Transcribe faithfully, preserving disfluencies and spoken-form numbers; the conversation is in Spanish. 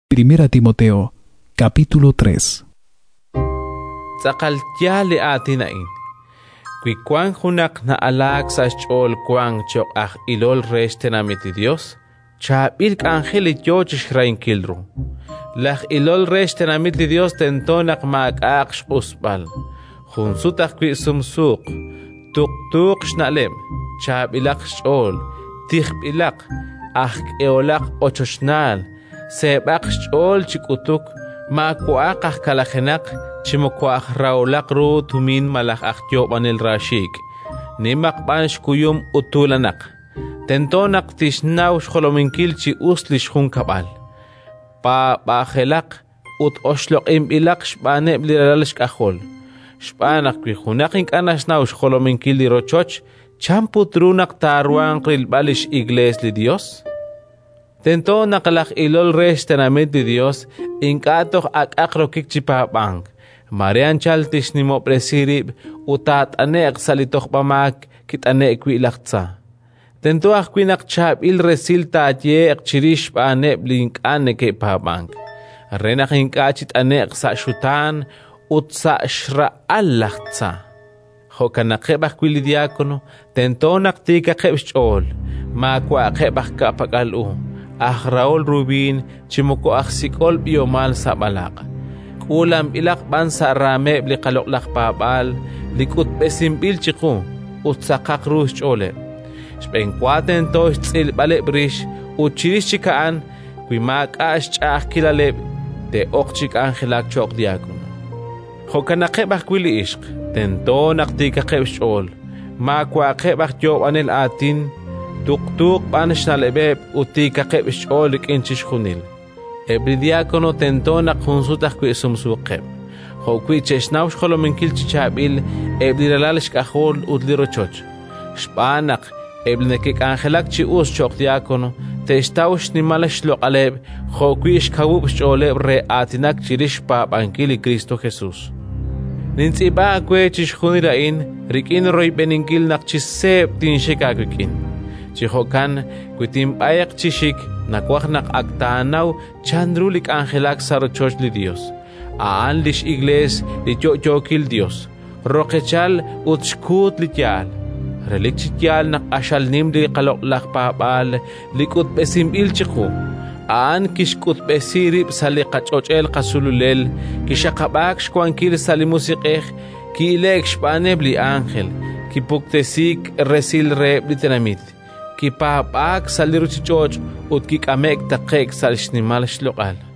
Primera Timoteo, capítulo tres. Tsakaltya le atinain. Kwikwan hunak na alak sa chol kwang chok ah ilol reste na miti Dios. Chabil ángel yochish rain kilru. Lach ilol reste na miti Dios tentonak mag aksh usbal. Hunsutak kwi sumsuk. Tuk tuk shnalem. Chabilak chol. Tikhbilak. Ah eolak ochoshnal. Sebak chol chikutuk. Makuak ah kalakenak. Chimokuak raulak ru tumin malak aktyo banil rashik. Nimak bansh kuyum utulanak. Tentonak tishnaw shkolominkil chi uslish hun kabal. Pa bajelak ut oslok imbilak shbane bliralalish kahol. Shbanak kwihunakin kanasnaw shkolominkil di rochoch. Champutrunak taruan krilbalish igles li Dios. Tentonak lak ilol res tenamit di Dios. Inkatok ak akrokik chipabang. Marian chaltish ni mo presirib utat anek salitok pamak kit anek kwi laktsa. Tento ak kwinak chab il resil tatye ak chirish pa anek blink anek ke pabang. Renak hinkachit anek sa syutan ut sa shra al laktsa. Hokanak kebak kwili diakono tento nak tika kebshol makwa kebak kapagalu. Ah Raul Rubin chimuko ak sikol biomal sa balak. Ulam ilak bansa rame bli kaloklak pabal likut besimbil chiku utsakak rush chole spengkwaten to tsil bale brish uchirish chikaan kwimak ash chak kilale de okchik angelak chok diakon hokanake bakwili ishq tento naktika kebshol makwa kebak jo anel atin tuktuk banish nalebeb utika kebshol inchish khunil Ebridiakono tentonak hunsutak kwi sumsuqeb. Ho kwi chesnaw shkolo minkil chichabil ebdiralalish kahol udlirochoch. Shpanak eblinekik angelak chi us chok diakono testawsh nimalash loqaleb ho kwi shkawub sholeb re atinak chirish pa bankili Cristo Jesús. Nintsiba kwe chishkhunirain rikin roy beninkil nak chiseb tinshikakikin. Chihokan kwitim ayak chishik nakwaknak aktanaw chandrulik angelak sarochoch li Dios. Aan lish igles li chochokil Dios. Rokechal utskut li tial. Relik chitial nak ashal nim li kaloklak papal likut besim ilchiku. Aan kishkut besirib salikachochel kasululel kishakabak shkwankil salimusikeh kilek shpaneb li angel kipuktesik resil re blitenamit. Kipapag saliruchichoch ut kikamek takek sal shnimal shlokal.